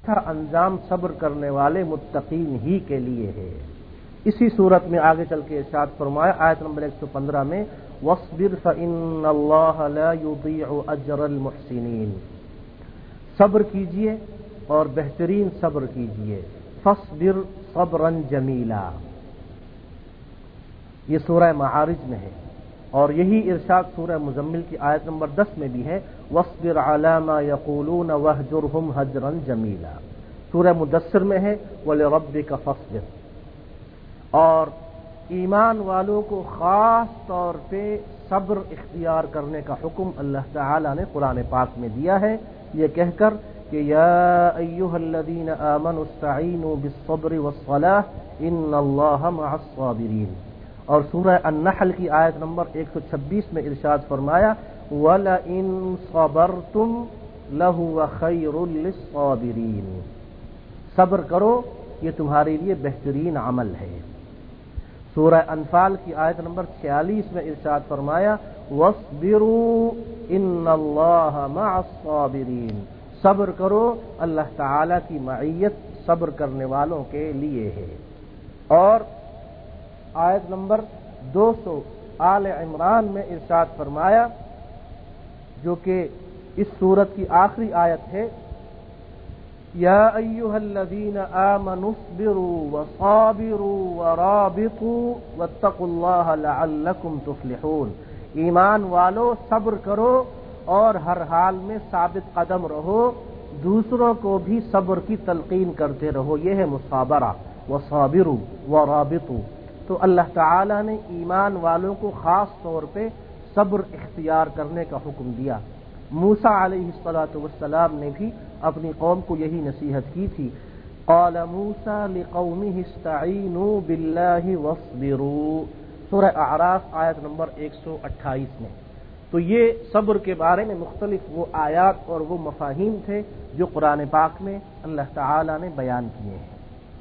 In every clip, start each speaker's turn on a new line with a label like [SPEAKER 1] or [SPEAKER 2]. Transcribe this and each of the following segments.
[SPEAKER 1] اچھا انجام صبر کرنے والے متقین ہی کے لیے ہے۔ اسی صورت میں آگے چل کے ارشاد فرمایا آیت نمبر 115 میں وَاصْبِرْ فَإِنَّ اللَّهَ لَا يُضِيعُ أَجْرَ الْمُحْسِنِينَ، صبر کیجئے اور بہترین صبر کیجئے، فَاصْبِرْ صَبْرًا جَمِيلًا، یہ سورہ معارج میں ہے، اور یہی ارشاد سورہ مزمل کی آیت نمبر 10 میں بھی ہے وَاصْبِرْ عَلَى مَا يَقُولُونَ وَاهْجُرْهُمْ هَجْرًا جَمِيلًا، سورہ مدثر میں ہے وَلِرَبِّكَ فَاصْبِرْ۔ اور ایمان والوں کو خاص طور پہ صبر اختیار کرنے کا حکم اللہ تعالی نے قرآن پاک میں دیا ہے، یہ کہہ کر کہ یا ایھا الذین آمنوا استعینوا بالصبر والصلاۃ ان اللہ مع الصابرین، اور سورہ النحل کی آیت نمبر 126 میں ارشاد فرمایا وَلَئِن صَبَرْتُمْ لَهُوَ خَيْرٌ لِلصَّابِرِينَ، صبر کرو یہ تمہارے لیے بہترین عمل ہے۔ سورہ انفال کی آیت نمبر 46 میں ارشاد فرمایا وَاصْبِرُوا إِنَّ اللَّهَ مَعَ الصَّابِرِينَ، صبر کرو اللہ تعالی کی معیت صبر کرنے والوں کے لیے ہے۔ اور آیت نمبر 200 آل عمران میں ارشاد فرمایا جو کہ اس سورت کی آخری آیت ہے یا ایھا الذین آمنوا اصبروا وصابروا ورابطوا واتقوا اللہ لعلکم تفلحون، ایمان والو صبر کرو اور ہر حال میں ثابت قدم رہو، دوسروں کو بھی صبر کی تلقین کرتے رہو، یہ ہے مصابرہ، وصابروا ورابطوا۔ تو اللہ تعالی نے ایمان والوں کو خاص طور پہ صبر اختیار کرنے کا حکم دیا۔ موسیٰ علیہ السلام نے بھی اپنی قوم کو یہی نصیحت کی تھی، قال موسیٰ لقومہ استعینوا باللہ واصبروا، سورہ اعراف آیت نمبر 128 میں۔ تو یہ صبر کے بارے میں مختلف وہ آیات اور وہ مفاہیم تھے جو قرآن پاک میں اللہ تعالی نے بیان کیے ہیں۔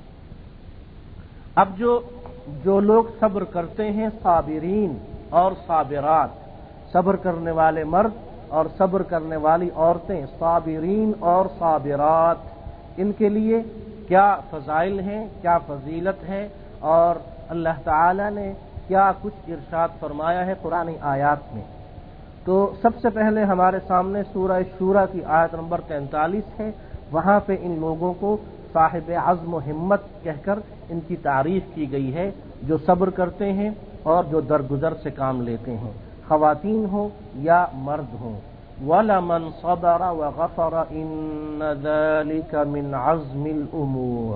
[SPEAKER 1] اب جو لوگ صبر کرتے ہیں صابرین اور صابرات، صبر کرنے والے مرد اور صبر کرنے والی عورتیں، صابرین اور صابرات، ان کے لیے کیا فضائل ہیں، کیا فضیلت ہے، اور اللہ تعالی نے کیا کچھ ارشاد فرمایا ہے قرآن آیات میں۔ تو سب سے پہلے ہمارے سامنے سورہ شورى کی آیت نمبر 43 ہے، وہاں پہ ان لوگوں کو صاحب عزم و ہمت کہہ کر ان کی تعریف کی گئی ہے جو صبر کرتے ہیں اور جو درگزر سے کام لیتے ہیں، خواتین ہوں یا مرد ہوں۔ وَلَمَنْ صَبَرَ وَغَفَرَ إِنَّ ذَلِكَ مِنْ عَزْمِ الْأُمُورِ،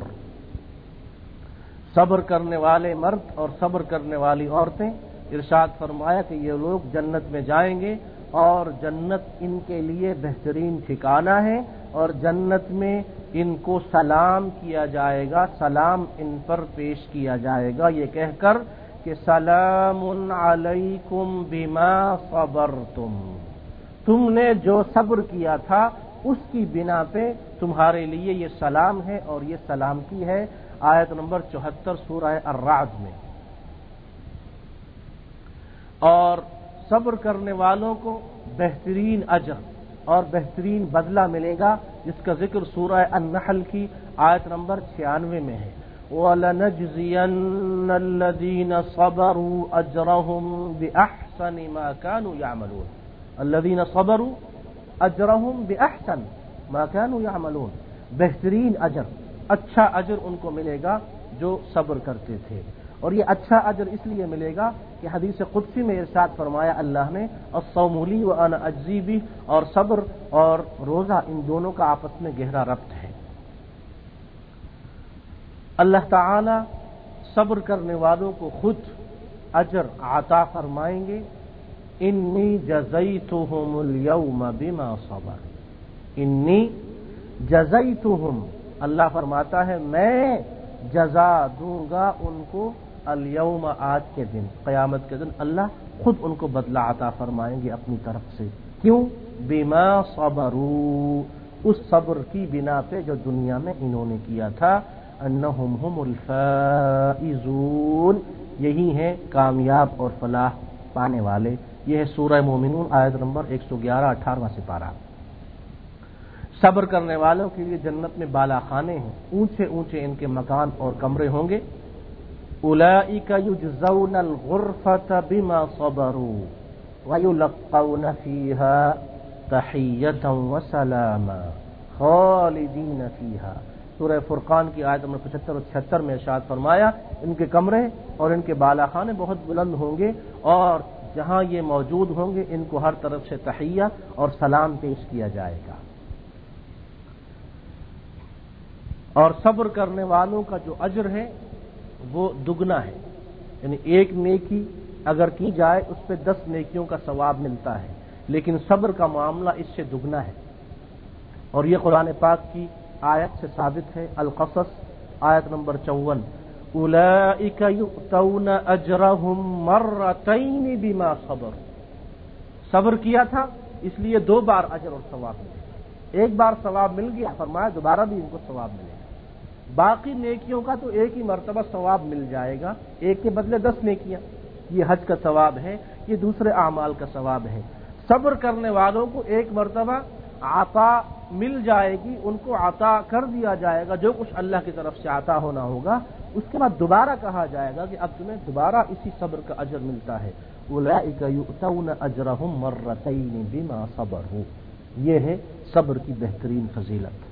[SPEAKER 1] صبر کرنے والے مرد اور صبر کرنے والی عورتیں، ارشاد فرمایا کہ یہ لوگ جنت میں جائیں گے اور جنت ان کے لیے بہترین ٹھکانہ ہے، اور جنت میں ان کو سلام کیا جائے گا، سلام ان پر پیش کیا جائے گا، یہ کہہ کر کہ سلام علیکم بما صبرتم، تم نے جو صبر کیا تھا اس کی بنا پہ تمہارے لیے یہ سلام ہے اور یہ سلامتی ہے، آیت نمبر 74 سورہ الرعد میں۔ اور صبر کرنے والوں کو بہترین اجر اور بہترین بدلہ ملے گا، جس کا ذکر سورہ النحل کی آیت نمبر 96 میں ہے وَلَنَجْزِيَنَّ الَّذِينَ صَبَرُوا أَجْرَهُمْ بِأَحْسَنِ مَا كَانُوا يَعْمَلُونَ، الَّذِينَ صَبَرُوا أَجْرَهُمْ بِأَحْسَنِ مَا كَانُوا يَعْمَلُونَ، بہترین اجر، اچھا اجر ان کو ملے گا جو صبر کرتے تھے۔ اور یہ اچھا اجر اس لیے ملے گا کہ حدیث قدسی میں ارشاد فرمایا اللہ نے الصوم لی وانا اجزی بہ، اور صبر اور روزہ ان دونوں کا آپس میں گہرا ربط ہے۔ اللہ تعالی صبر کرنے والوں کو خود اجر عطا فرمائیں گے، انی جزیتہم اليوم بما صبر، انی جزیتہم، اللہ فرماتا ہے میں جزا دوں گا ان کو، الیوم، آج کے دن، قیامت کے دن اللہ خود ان کو بدلہ عطا فرمائیں گے اپنی طرف سے۔ کیوں؟ بما صبروا، اس صبر کی بنا پہ جو دنیا میں انہوں نے کیا تھا، انہم هم الفائزون، یہی ہیں کامیاب اور فلاح پانے والے۔ یہ ہے سورہ مومنون آیت نمبر 111 18واں سپارہ۔ صبر کرنے والوں کے لیے جنت میں بالا خانے ہیں، اونچے اونچے ان کے مکان اور کمرے ہوں گے۔ اولئک یجزون الغرفۃ بما صبروا ویلقون فیہا تحیۃ وسلاما خالدین فیہا۔ سورہ فرقان کی آیت نمبر 75 اور 76 میں ارشاد فرمایا ان کے کمرے اور ان کے بالا خانے بہت بلند ہوں گے، اور جہاں یہ موجود ہوں گے ان کو ہر طرف سے تحیہ اور سلام پیش کیا جائے گا۔ اور صبر کرنے والوں کا جو اجر ہے وہ دگنا ہے، یعنی ایک نیکی اگر کی جائے اس پہ 10 نیکیوں کا ثواب ملتا ہے، لیکن صبر کا معاملہ اس سے دگنا ہے، اور یہ قرآن پاک کی آیت سے ثابت ہے۔ القصص آیت نمبر 54، اولئک یؤتون اجرہم مرتین بما صبروا۔ صبر کیا تھا اس لیے 2 بار اجر اور ثواب ملے، ایک بار ثواب مل گیا، فرمایا دوبارہ بھی ان کو ثواب ملے گا۔ باقی نیکیوں کا تو ایک ہی مرتبہ ثواب مل جائے گا، ایک کے بدلے 10 نیکیاں، یہ حج کا ثواب ہے، یہ دوسرے اعمال کا ثواب ہے۔ صبر کرنے والوں کو ایک مرتبہ عطا مل جائے گی، ان کو عطا کر دیا جائے گا جو کچھ اللہ کی طرف سے عطا ہونا ہوگا، اس کے بعد دوبارہ کہا جائے گا کہ اب تمہیں دوبارہ اسی صبر کا اجر ملتا ہے۔ اولئک یؤتون اجرہم مرتین بما صبروا، یہ ہے صبر کی بہترین فضیلت۔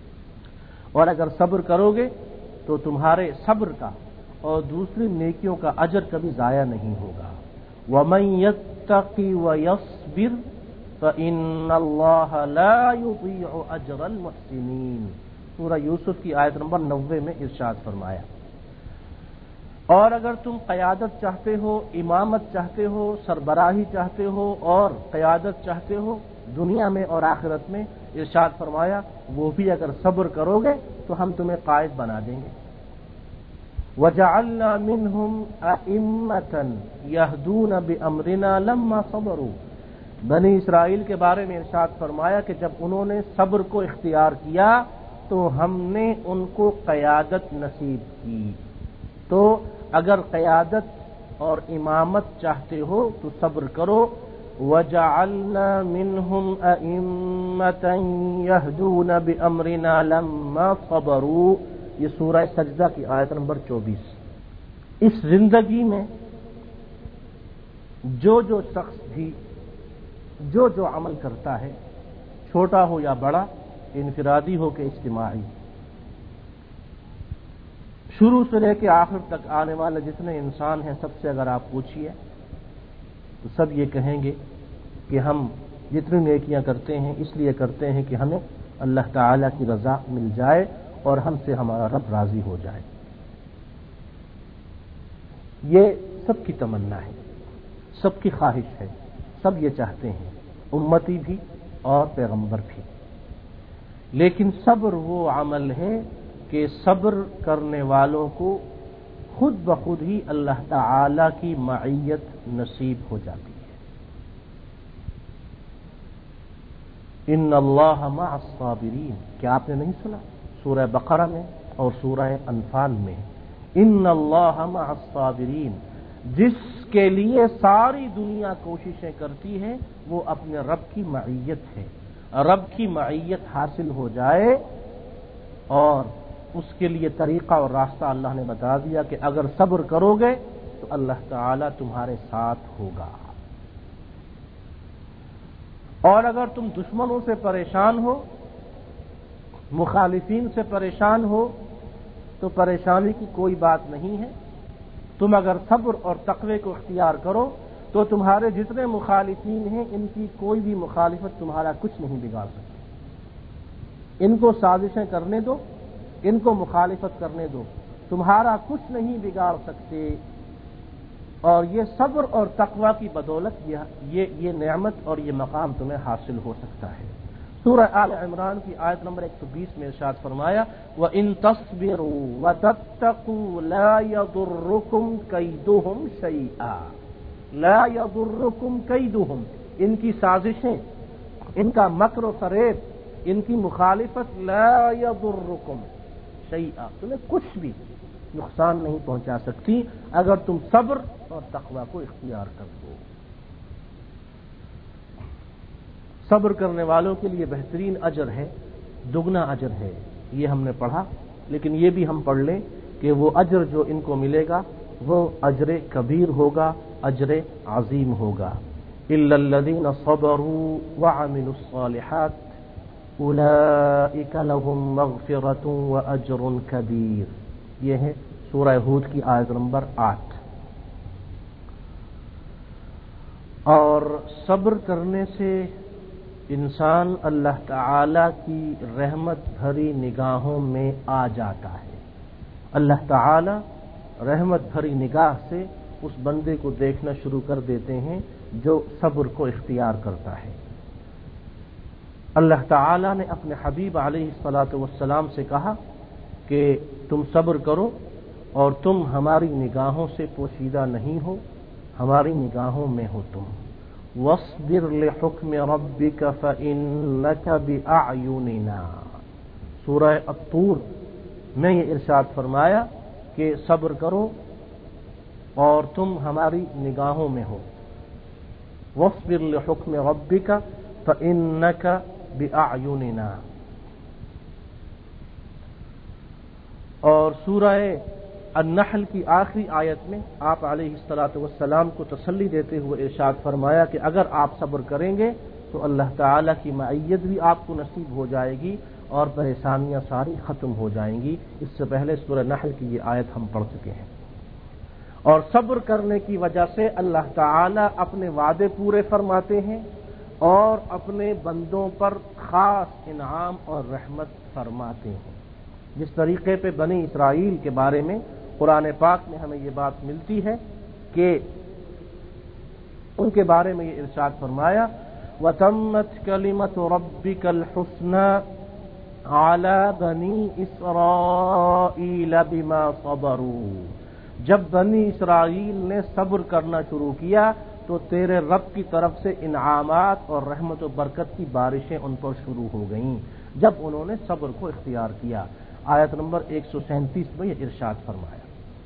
[SPEAKER 1] اور اگر صبر کرو گے تو تمہارے صبر کا اور دوسری نیکیوں کا اجر کبھی ضائع نہیں ہوگا۔ وَمَن يَتَّقِ وَيَصْبِرْ فَإِنَّ اللَّهَ لَا يُضِيعُ أَجْرَ الْمُحْسِنِينَ، سورہ یوسف کی آیت نمبر 90 میں ارشاد فرمایا۔ اور اگر تم قیادت چاہتے ہو، امامت چاہتے ہو، سربراہی چاہتے ہو اور قیادت چاہتے ہو دنیا میں اور آخرت میں، ارشاد فرمایا وہ بھی اگر صبر کرو گے تو ہم تمہیں قائد بنا دیں گے۔ وَجَعَلْنَا مِنْهُمْ أَئِمَّةً يَهْدُونَ بِأَمْرِنَا لَمَّا صَبَرُوا، بنی اسرائیل کے بارے میں ارشاد فرمایا کہ جب انہوں نے صبر کو اختیار کیا تو ہم نے ان کو قیادت نصیب کی۔ تو اگر قیادت اور امامت چاہتے ہو تو صبر کرو۔ وَجَعَلْنَا مِنْهُمْ أَئِمَّةً يَهْدُونَ بِأَمْرِنَا لَمَّا صَبَرُوا، یہ سورہ سجدہ کی آیت نمبر 24۔ اس زندگی میں جو شخص بھی جو عمل کرتا ہے، چھوٹا ہو یا بڑا، انفرادی ہو کہ اجتماعی، شروع سے لے کے آخر تک آنے والے جتنے انسان ہیں سب سے اگر آپ پوچھیے تو سب یہ کہیں گے کہ ہم جتنی نیکیاں کرتے ہیں اس لیے کرتے ہیں کہ ہمیں اللہ تعالی کی رضا مل جائے اور ہم سے ہمارا رب راضی ہو جائے۔ یہ سب کی تمنا ہے، سب کی خواہش ہے، سب یہ چاہتے ہیں، امتی بھی اور پیغمبر بھی۔ لیکن صبر وہ عمل ہے کہ صبر کرنے والوں کو خود بخود ہی اللہ تعالی کی معیت نصیب ہو جاتی ہے۔ ان اللہ مع الصابرین، کیا آپ نے نہیں سنا سورہ بقرہ میں اور سورہ انفال میں؟ ان اللہ مع الصابرین، جس کے لیے ساری دنیا کوششیں کرتی ہے وہ اپنے رب کی معیت ہے، رب کی معیت حاصل ہو جائے، اور اس کے لیے طریقہ اور راستہ اللہ نے بتا دیا کہ اگر صبر کرو گے تو اللہ تعالی تمہارے ساتھ ہوگا۔ اور اگر تم دشمنوں سے پریشان ہو، مخالفین سے پریشان ہو، تو پریشانی کی کوئی بات نہیں ہے۔ تم اگر صبر اور تقوی کو اختیار کرو تو تمہارے جتنے مخالفین ہیں ان کی کوئی بھی مخالفت تمہارا کچھ نہیں بگاڑ سکتی۔ ان کو سازشیں کرنے دو، ان کو مخالفت کرنے دو، تمہارا کچھ نہیں بگاڑ سکتے۔ اور یہ صبر اور تقوی کی بدولت یہ نعمت اور یہ مقام تمہیں حاصل ہو سکتا ہے۔ سورہ آل عمران کی آیت نمبر 120 میں ارشاد فرمایا وَإِن تَصْبِرُوا وَتَتَّقُوا لَا يَضُرُّكُمْ كَيْدُهُمْ شَيْئًا، لا يَضُرُّكُمْ كَيْدُهُمْ، ان کی سازشیں، ان کا مکر و فریب، ان کی مخالفت، لا يَضُرُّكُمْ شَيْئًا، تمہیں کچھ بھی نقصان نہیں پہنچا سکتی اگر تم صبر اور تقوی کو اختیار کر دو۔ صبر کرنے والوں کے لیے بہترین اجر ہے दुगना अजर है। ये हमने पढ़ा, लेकिन ये भी हम पढ़ लें कि वो अजर जो इनको मिलेगा वो अजर कबीर होगा, अजर अजीम होगा। इल्लल्लज़ीना सबरू व अमिलुस्सालिहात उलाइका लहुम मग़फ़िरतुन व अजरुन कबीर। ये है सूरह हूद की आयत नंबर 8। और सब्र करने से इंसान अल्लाह ताला की रहमत भरी निगाहों में आ जाता है। अल्लाह ताला रहमत भरी निगाह से उस बंदे को देखना शुरू कर देते हैं जो सब्र को इख्तियार करता है। अल्लाह ताला ने अपने हबीब अलैहिस्सलातु वस्सलाम से कहा कि तुम सब्र करो और तुम हमारी निगाहों से पोशीदा नहीं हो, हमारी निगाहों में हो तुम। वस्बिर लिहुक्म रब्बिका फइन्नका बिअयुनिना। सूरह अत्तूर में ये इरशाद फरमाया कि सब्र करो और तुम हमारी निगाहों में हो। वस्बिर लिहुक्म रब्बिका फइन्नका बिअयुनिना। और सूरह अन्नहल की आखिरी आयत में आप अलैहिस्सलातु वस्सलाम को तसल्ली देते हुए इरशाद फरमाया कि अगर आप सब्र करेंगे तो अल्लाह ताला की मईयत भी आपको नसीब हो जाएगी और परेशानियां सारी खत्म हो जाएंगी। इससे पहले सूरह नहल की ये आयत हम पढ़ चुके हैं। और सब्र करने की वजह से अल्लाह ताला अपने वादे पूरे फरमाते हैं और अपने बंदों पर खास इनाम और रहमत फरमाते हैं। जिस तरीके पे बनी इसराइल के बारे में कुरान पाक में हमें ये बात मिलती है कि उनके बारे में ये इरशाद फरमाया वतम्मत कलिमतु रब्बिकल हुस्ना अला बनी इसराइल बिमा सबरू। जब बनी इसराइल ने सब्र करना शुरू किया तो तेरे रब की तरफ से इनामात और रहमत और बरकत की बारिशें उन पर शुरू हो गईं जब उन्होंने सब्र को इख्तियार किया। आयत नंबर 137 में यह इरशाद फरमाया।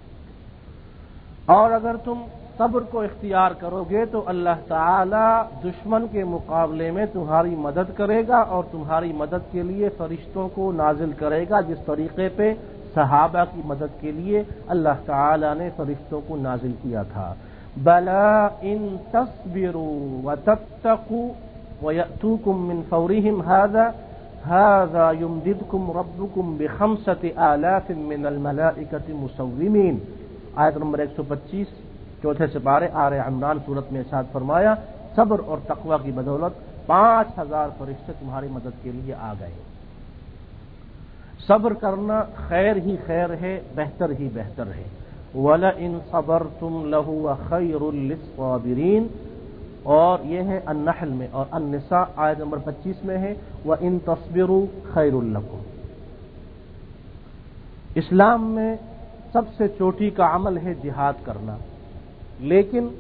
[SPEAKER 1] और अगर तुम सब्र को इख्तियार करोगे तो अल्लाह ताला दुश्मन के मुकाबले में तुम्हारी मदद करेगा और तुम्हारी मदद के लिए फरिश्तों को नाजिल करेगा, जिस तरीके पे सहाबा की मदद के लिए अल्लाह ताला ने फरिश्तों को नाजिल किया था। बला इन तस्बिरू व तत्तकू व यअतूकुम मिन फौरिहिम हाज़ा युमदिदकुम रब्बुकुम बिखम्सति आलाफिन मिनल मलाइकति मुसव्विमीन। आयत नंबर 125 चौथे सिपारे आले इमरान सूरत में इरशाद फरमाया सब्र और तकवा की बदौलत 5000 फरिश्ते तुम्हारी मदद के लिए आ गए। सब्र करना खैर ही खैर है, बेहतर ही बेहतर है। वला इन सबरतुम लहु खैरुल लिस्साबिरीन। और यह है अन्नहल में, और अन्निसा आयत नंबर 25 में है व इन तस्बिरु खैरुल लकुम। इस्लाम में सबसे चोटी का अमल है जिहाद करना, लेकिन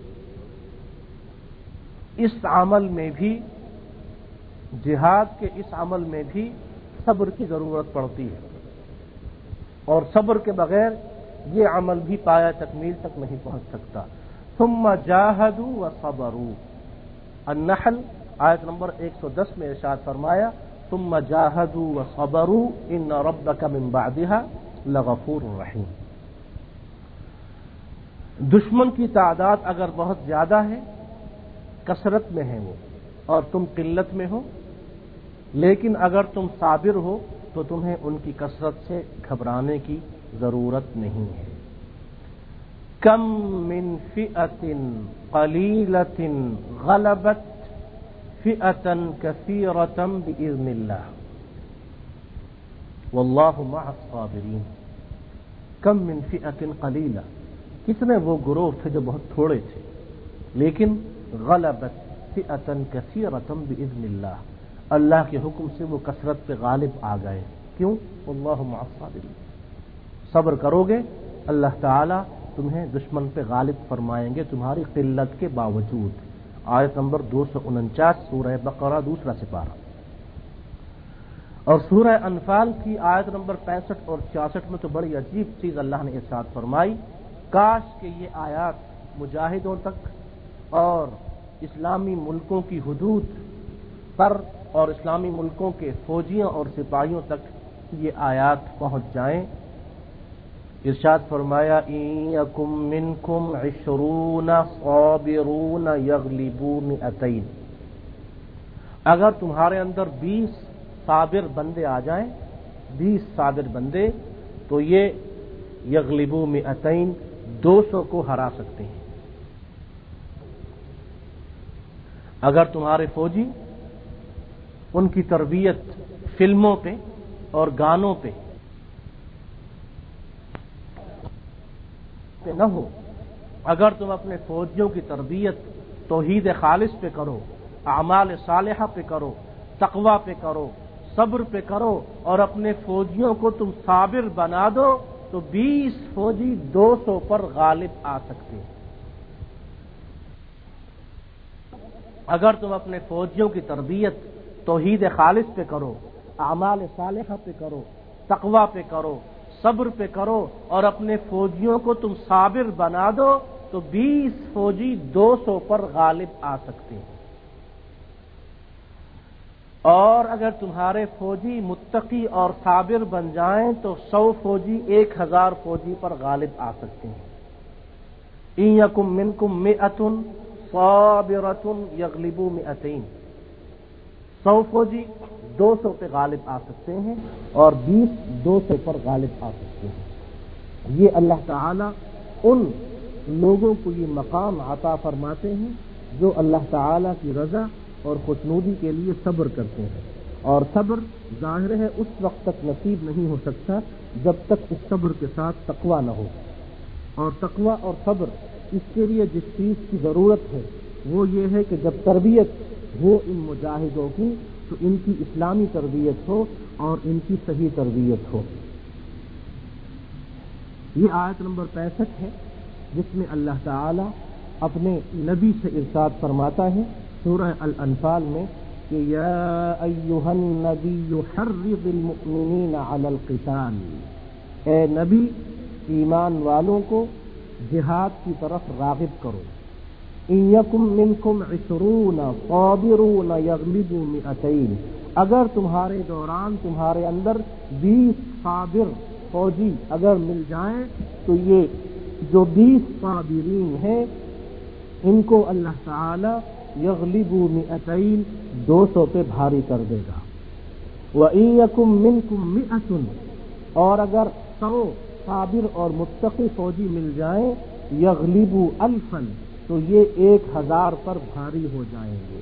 [SPEAKER 1] इस अमल में भी, जिहाद के इस अमल में भी सब्र की जरूरत पड़ती है और सब्र के बगैर ये अमल भी पाया तकमील तक नहीं पहुंच सकता। सुम्मा जाहदू व सबरू। अन्नहल आयत नंबर 110 में इरशाद फरमाया सुम्मा जाहदू व सबरू इन्न रब्बका मिन बादिहा लगफूरुर रहीम। दुश्मन की तादाद अगर बहुत ज्यादा है, कसरत में है वो, और तुम किल्लत में हो, लेकिन अगर तुम साबिर हो तो तुम्हें उनकी कसरत से घबराने की जरूरत नहीं है। कम मिन फिअतिन कलीलतिन गलबत फिअतन कसीरतन बिइज़्निल्लाह वल्लाहु मअस साबिरीन। कम मिन फिअतिन कलीला, कितने वो गिरोह थे जो बहुत थोड़े थे, लेकिन गलबत फिअतन कसीरतन बिइज़्निल्लाह, अल्लाह के हुक्म से वो कसरत पे गालिब आ गए। क्यों? वल्लाहु मअस साबिरीन। सब्र करोगे अल्लाह ताला तुम्हें दुश्मन पे गालिब फरमाएंगे तुम्हारी किल्लत के बावजूद। आयत नंबर 249 सूरह बकरा दूसरा सिपारा। और सूरह अनफाल की आयत नंबर 65 और 66 में तो बड़ी अजीब चीज अल्लाह ने इरशाद फरमाई, काश के ये आयात मुजाहिदों तक और इस्लामी मुल्कों की हुदूद पर اور اسلامی ملکوں کے فوجیوں اور سپاہیوں تک یہ آیات پہنچ جائیں۔ ارشاد فرمایا ان یکم منکم 20 صابرون یغلبوا 200، اگر تمہارے اندر 20 صابر بندے آ جائیں، 20 صابر بندے، تو یہ یغلبوا 200 200 کو ہرا سکتے ہیں۔ اگر تمہارے فوجی ان کی تربیت فلموں پہ اور گانوں پہ نہ ہو، اگر تم اپنے فوجیوں کی تربیت توحید خالص پہ کرو، اعمال صالحہ پہ کرو، تقوی پہ کرو، صبر پہ کرو، اور اپنے فوجیوں کو تم صابر بنا دو، تو 20 فوجی 200 پر غالب آ سکتے ہیں۔ اگر تم اپنے فوجیوں کی تربیت توحید خالص پہ کرو، اعمال صالحہ پہ کرو، تقوی پہ کرو، صبر پہ کرو، اور اپنے فوجیوں کو تم صابر بنا دو، تو 20 فوجی 200 پر غالب آ سکتے ہیں۔ اور اگر تمہارے فوجی متقی اور صابر بن جائیں تو 100 فوجی 1000 فوجی پر غالب آ سکتے ہیں۔ ان یکم منکم 100 صابرۃ یغلبوا 200، 100 فوجی 200 پہ غالب آ سکتے ہیں، اور 20 200 پر غالب آ سکتے ہیں۔ یہ اللہ تعالی ان لوگوں کو یہ مقام عطا فرماتے ہیں جو اللہ تعالی کی رضا اور خوشنودی کے لیے صبر کرتے ہیں، اور صبر ظاہر ہے اس وقت تک نصیب نہیں ہو سکتا جب تک اس صبر کے ساتھ تقوی نہ ہو، اور تقوی اور صبر اس کے لیے جس چیز کی ضرورت ہے وہ یہ ہے کہ جب تربیت ہو ان مجاہدوں کی تو ان کی اسلامی تربیت ہو اور ان کی صحیح تربیت ہو۔ یہ آیت نمبر 65 ہے جس میں اللہ تعالی اپنے نبی سے ارشاد فرماتا ہے سورہ الانفال میں کہ یا ایھا النبی حرض المؤمنین علی القتال، اے نبی ایمان والوں کو جہاد کی طرف راغب کرو۔ ان یکم منکم 20 صابرون یغلبوا 200، اگر تمہارے دوران تمہارے اندر 20 صابر فوجی اگر مل جائیں تو یہ جو 20 صابرین ہیں ان کو اللہ تعالی یغلبوا 200 200 پہ بھاری کر دے گا۔ وَإِن يَكُن مِّنكُم 100، اور اگر 100 صابر اور متقی فوجی مل جائیں یغلبوا 1000، تو یہ 1000 پر بھاری ہو جائیں گے۔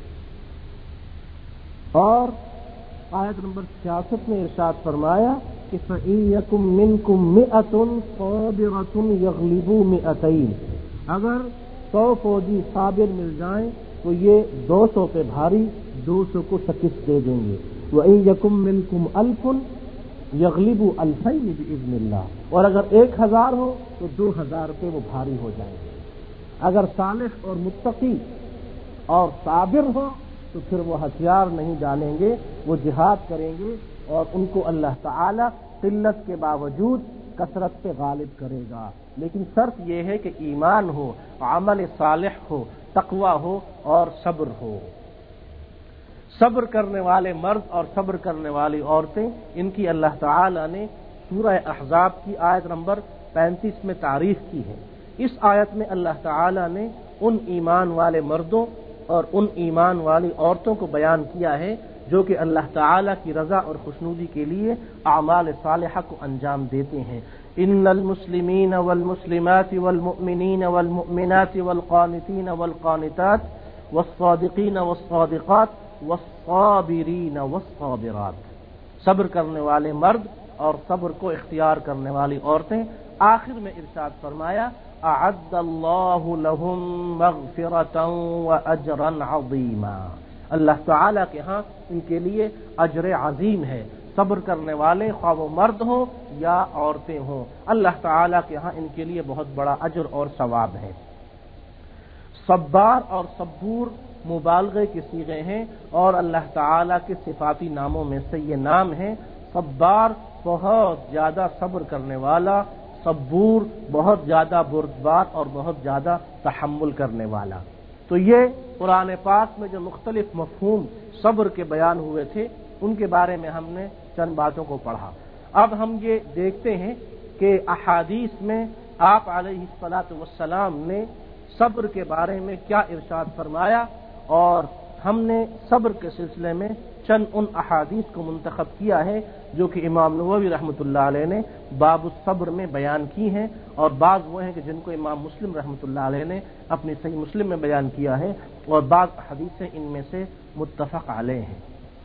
[SPEAKER 1] اور آیت نمبر 66 میں ارشاد فرمایا کہ فَإِن يَكُن مِّنكُم 100 صَابِرَةٌ يَغْلِبُوا 200، اگر 100 فوجی صابر مل جائیں تو یہ 200 پہ بھاری 200 کو شکست دے دیں گے۔ وَإِن يَكُن مِّنكُمْ 1000 يَغْلِبُوا 2000 بِإِذْنِ اللَّهِ، اور اگر 1000 ہو تو 2000 پہ وہ بھاری ہو جائیں گے۔ اگر صالح اور متقی اور صابر ہو تو پھر وہ ہتھیار نہیں ڈالیں گے، وہ جہاد کریں گے، اور ان کو اللہ تعالی قلت کے باوجود کثرت پہ غالب کرے گا۔ لیکن شرط یہ ہے کہ ایمان ہو، عمل صالح ہو، تقوی ہو اور صبر ہو۔ صبر کرنے والے مرد اور صبر کرنے والی عورتیں، ان کی اللہ تعالی نے سورہ احزاب کی آیت نمبر 35 میں تعریف کی ہے۔ اس آیت میں اللہ تعالی نے ان ایمان والے مردوں اور ان ایمان والی عورتوں کو بیان کیا ہے جو کہ اللہ تعالی کی رضا اور خوشنودی کے لیے اعمال صالحہ کو انجام دیتے ہیں۔ ان المسلمین والمسلمات والمؤمنین والمؤمنات والقانتین والقانتات والصادقین والصادقات والصابرین والصابرات، صبر کرنے والے مرد اور صبر کو اختیار کرنے والی عورتیں۔ آخر میں ارشاد فرمایا اعد اللہ لہم مغفرۃ واجرا عظیما، اللہ تعالیٰ کے ہاں ان کے لیے اجر عظیم ہے۔ صبر کرنے والے خواہ وہ مرد ہوں یا عورتیں ہوں، اللہ تعالیٰ کے ہاں ان کے لیے بہت بڑا اجر اور ثواب ہے۔ صبار اور صبور مبالغے کی صیغے ہیں، اور اللہ تعالیٰ کے صفاتی ناموں میں سے یہ نام ہے۔ صبار بہت زیادہ صبر کرنے والا، صبور بہت زیادہ بردبار اور بہت زیادہ تحمل کرنے والا۔ تو یہ قرآن پاک میں جو مختلف مفہوم صبر کے بیان ہوئے تھے ان کے بارے میں ہم نے چند باتوں کو پڑھا۔ اب ہم یہ دیکھتے ہیں کہ احادیث میں آپ علیہ الصلاۃ والسلام نے صبر کے بارے میں کیا ارشاد فرمایا، اور ہم نے صبر کے سلسلے میں چند ان احادیث کو منتخب کیا ہے جو کہ امام نووی رحمۃ اللہ علیہ نے باب الصبر میں بیان کی ہیں، اور بعض وہ ہیں کہ جن کو امام مسلم رحمۃ اللہ علیہ نے اپنی صحیح مسلم میں بیان کیا ہے، اور بعض حدیثیں ان میں سے متفق علیہ ہیں۔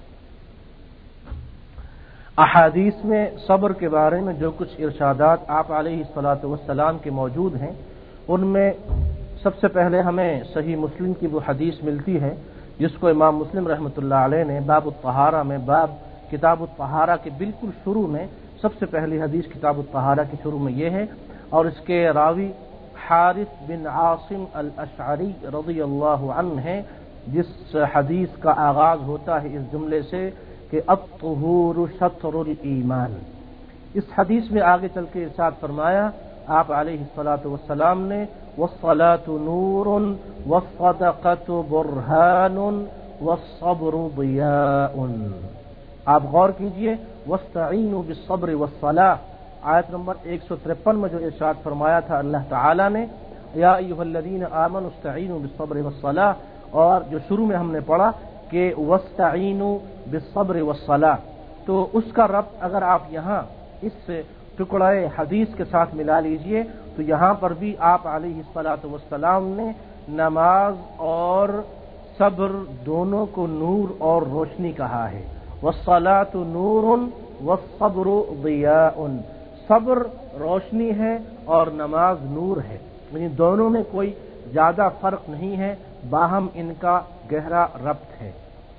[SPEAKER 1] احادیث میں صبر کے بارے میں جو کچھ ارشادات آپ علیہ الصلاۃ والسلام کے موجود ہیں، ان میں سب سے پہلے ہمیں صحیح مسلم کی وہ حدیث ملتی ہے جس کو امام مسلم رحمۃ اللہ علیہ نے باب الطہارہ میں، باب کتاب الطہارہ کے بالکل شروع میں، سب سے پہلی حدیث کتاب الطہارہ کے شروع میں یہ ہے، اور اس کے راوی حارث بن عاصم الاشعری رضی اللہ عنہ ہیں، جس حدیث کا آغاز ہوتا ہے اس جملے سے کہ الطہور شطر الایمان۔ اس حدیث میں آگے چل کے ارشاد فرمایا آپ علیہ الصلاۃ والسلام نے والصلاۃ نور والصدقۃ برہان والصبر ضیاء۔ آپ غور کیجئے، واستعینوا بالصبر والصلاۃ، آیت نمبر 153 میں جو ارشاد فرمایا تھا اللہ تعالی نے، یا ایھا الذین آمنوا استعینوا بالصبر والصلاۃ، اور جو شروع میں ہم نے پڑھا کہ واستعینوا بالصبر والصلاۃ، تو اس کا ربط اگر آپ یہاں اس ٹکڑے حدیث کے ساتھ ملا لیجئے تو یہاں پر بھی آپ علیہ الصلاۃ والسلام نے نماز اور صبر دونوں کو نور اور روشنی کہا ہے۔ والصلاۃ نور والصبر ضیاء، صبر روشنی ہے اور نماز نور ہے، یعنی دونوں میں کوئی زیادہ فرق نہیں ہے، باہم ان کا گہرا ربط ہے۔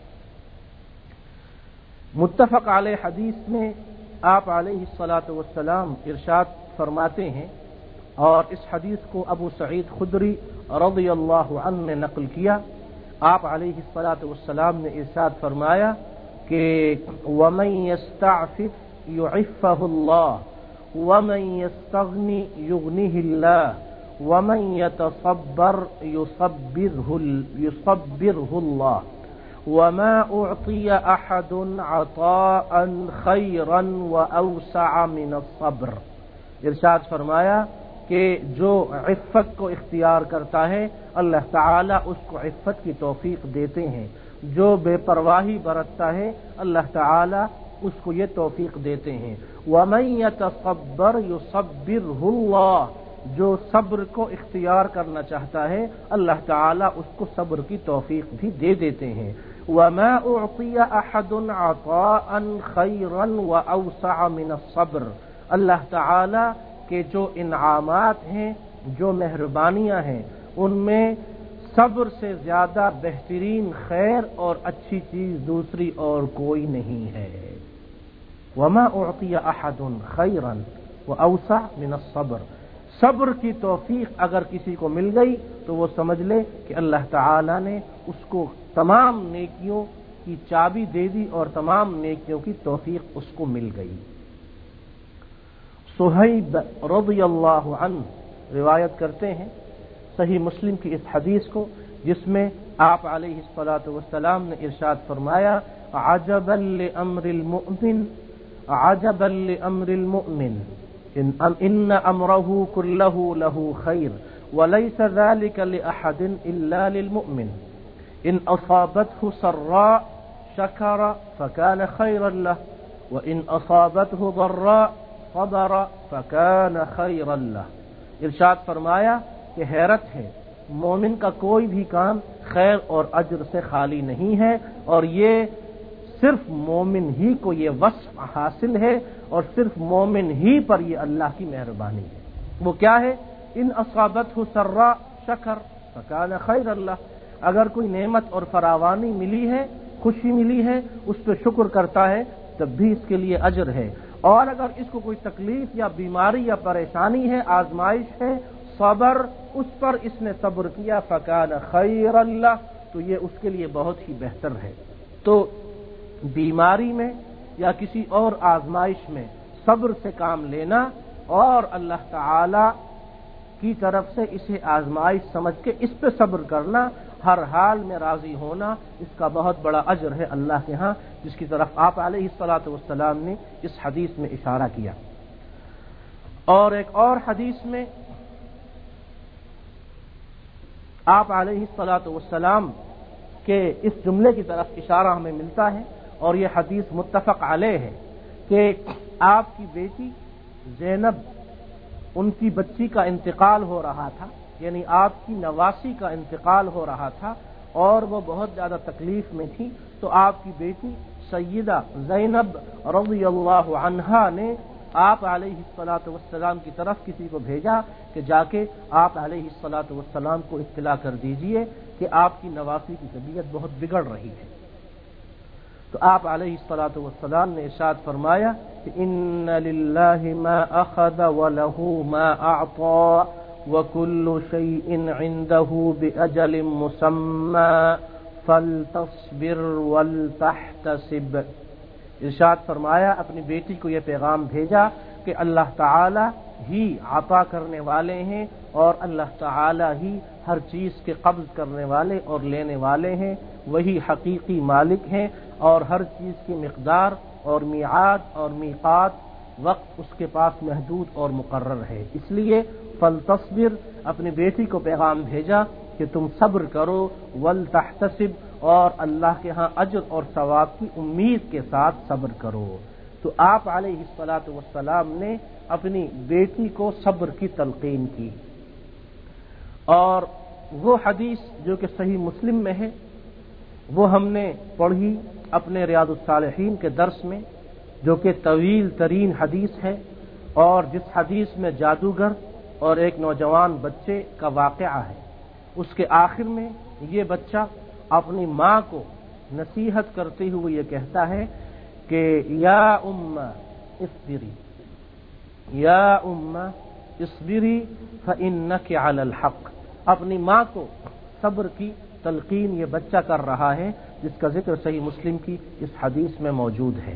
[SPEAKER 1] متفق علیہ حدیث میں آپ علیہ الصلاۃ والسلام ارشاد فرماتے ہیں، اور اس حدیث کو ابو سعید خدری رضی اللہ عنہ نے نقل کیا، آپ علیہ الصلاۃ والسلام نے ارشاد فرمایا کہ وَمَن يَسْتَعْفِفْ يُعِفَّهُ اللَّهُ وَمَن يَسْتَغْنِ يُغْنِهِ اللَّهُ وَمَن يَتَصَبَّرْ يُصَبِّرْهُ اللَّهُ وَمَا أُعْطِيَ أَحَدٌ عَطَاءً خَيْرًا وَأَوْسَعَ مِنَ الصَّبْرِ۔ ارشاد فرمایا کہ جو عفت کو اختیار کرتا ہے اللہ تعالیٰ اس کو عفت کی توفیق دیتے ہیں، جو بے پرواہی برتتا ہے اللہ تعالیٰ اس کو یہ توفیق دیتے ہیں۔ وَمَن يَتَصَبَّرْ يُصَبِّرْهُ اللَّهُ، جو صبر کو اختیار کرنا چاہتا ہے اللہ تعالیٰ اس کو صبر کی توفیق بھی دے دیتے ہیں۔ وَمَا أُعْطِيَ أَحَدٌ عَطَاءً خَيْرًا وَأَوْسَعَ مِنَ الصَّبْرِ، اللہ تعالیٰ کے جو انعامات ہیں، جو مہربانیاں ہیں، ان میں صبر سے زیادہ بہترین خیر اور اچھی چیز دوسری اور کوئی نہیں ہے۔ وَمَا أُعْطِيَ أَحَدٌ خَيْرًا وَأَوْسَعَ مِنَ الصَّبْرِ، صبر کی توفیق اگر کسی کو مل گئی تو وہ سمجھ لے کہ اللہ تعالی نے اس کو تمام نیکیوں کی چابی دے دی اور تمام نیکیوں کی توفیق اس کو مل گئی۔ صہیب رضی اللہ عنہ روایت کرتے ہیں صحیح مسلم کی اس حدیث کو، جس میں آپ علیہ الصلاۃ والسلام نے ارشاد فرمایا عجبا لامر المؤمن، عجبا لامر المؤمن ان امره كله له خير وليس ذلك لاحد الا للمؤمن ان اصابته سراء شكر فكان خيرا له وان اصابته ضراء صبر فكان خيرا له۔ ارشاد فرمایا کہ حیرت ہے، مومن کا کوئی بھی کام خیر اور اجر سے خالی نہیں ہے، اور یہ صرف مومن ہی کو یہ وصف حاصل ہے اور صرف مومن ہی پر یہ اللہ کی مہربانی ہے۔ وہ کیا ہے؟ ان اصابتہ سراء شکر فکان خیر اللہ، اگر کوئی نعمت اور فراوانی ملی ہے، خوشی ملی ہے، اس پہ شکر کرتا ہے تب بھی اس کے لیے اجر ہے، اور اگر اس کو کوئی تکلیف یا بیماری یا پریشانی ہے، آزمائش ہے، صبر، اس پر اس نے صبر کیا فکان خیر اللہ، تو یہ اس کے لیے بہت ہی بہتر ہے۔ تو بیماری میں یا کسی اور آزمائش میں صبر سے کام لینا اور اللہ تعالی کی طرف سے اسے آزمائش سمجھ کے اس پہ صبر کرنا، ہر حال میں راضی ہونا، اس کا بہت بڑا اجر ہے اللہ کے ہاں، جس کی طرف آپ علیہ الصلاۃ والسلام نے اس حدیث میں اشارہ کیا۔ اور ایک اور حدیث میں آپ علیہ الصلاۃ والسلام کے اس جملے کی طرف اشارہ ہمیں ملتا ہے، اور یہ حدیث متفق علیہ ہے کہ آپ کی بیٹی زینب، ان کی بچی کا انتقال ہو رہا تھا، یعنی آپ کی نواسی کا انتقال ہو رہا تھا، اور وہ بہت زیادہ تکلیف میں تھی، تو آپ کی بیٹی سیدہ زینب رضی اللہ عنہا نے آپ علیہ الصلاۃ والسلام کی طرف کسی کو بھیجا کہ جا کے آپ علیہ الصلاۃ والسلام کو اطلاع کر دیجئے کہ آپ کی نواسی کی طبیعت بہت بگڑ رہی ہے۔ تو آپ علیہ الصلاۃ والسلام نے ارشاد فرمایا کہ ان للہ ما اخذ وله ما اعطى وكل شيء عنده باجل مسمى فلتصبر ولتحتسب۔ ارشاد فرمایا، اپنی بیٹی کو یہ پیغام بھیجا کہ اللہ تعالی ہی عطا کرنے والے ہیں، اور اللہ تعالی ہی ہر چیز کے قبض کرنے والے اور لینے والے ہیں، وہی حقیقی مالک ہیں، اور ہر چیز کی مقدار اور میعاد اور میقات وقت اس کے پاس محدود اور مقرر ہے۔ اس لیے فلتصبر، اپنی بیٹی کو پیغام بھیجا کہ تم صبر کرو، ولتحتسب، اور اللہ کے ہاں اجر اور ثواب کی امید کے ساتھ صبر کرو۔ تو آپ علیہ الصلاۃ والسلام نے اپنی بیٹی کو صبر کی تلقین کی، اور وہ حدیث جو کہ صحیح مسلم میں ہے وہ ہم نے پڑھی اپنے ریاض الصالحین کے درس میں، جو کہ طویل ترین حدیث ہے، اور جس حدیث میں جادوگر اور ایک نوجوان بچے کا واقعہ ہے۔ اس کے آخر میں یہ بچہ اپنی ماں کو نصیحت کرتے ہوئے یہ کہتا ہے کہ یا ام اصبری، یا ام اصبری فإنک علی الحق۔ اپنی ماں کو صبر کی تلقین یہ بچہ کر رہا ہے، جس کا ذکر صحیح مسلم کی اس حدیث میں موجود ہے۔